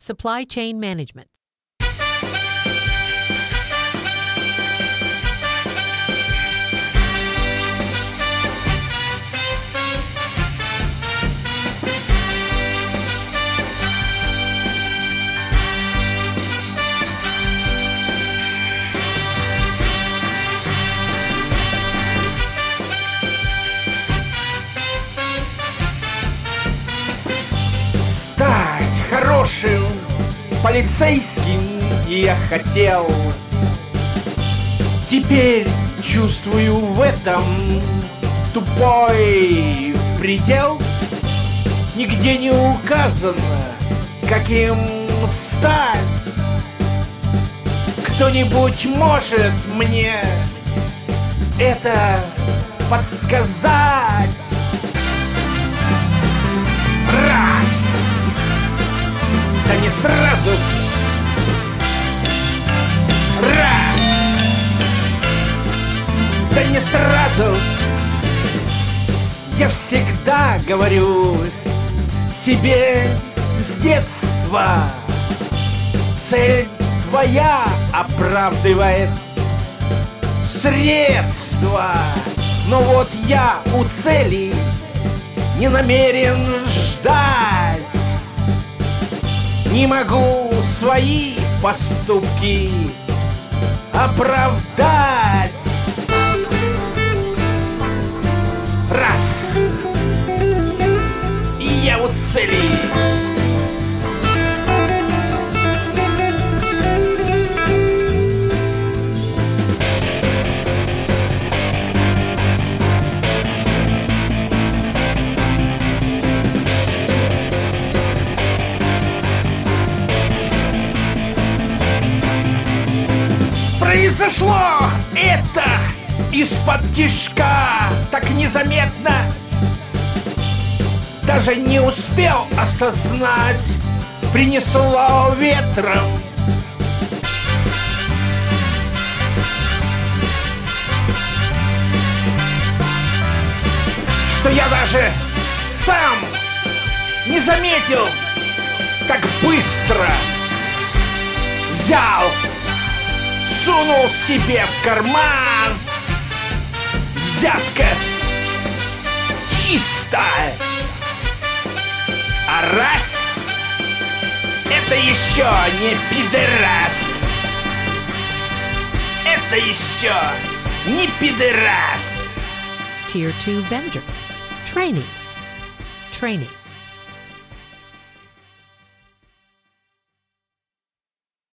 Supply Chain Management. Стать хорошим полицейским я хотел. Теперь чувствую в этом тупой предел. Нигде не указано, каким стать. Кто-нибудь может мне это подсказать? Раз, да не сразу. Раз, да не сразу. Я всегда говорю себе с детства: цель твоя оправдывает средства. Но вот я у цели не намерен ждать. Не могу свои поступки оправдать. Раз, и я у цели. Произошло это из-под тишка, так незаметно. Даже не успел осознать, принесло ветром. Что я даже сам не заметил, так быстро взял, сунул себе в карман. Взятка чистая. А раз — это еще не пидораст. Это еще не пидораст. Tier 2 vendor. Training.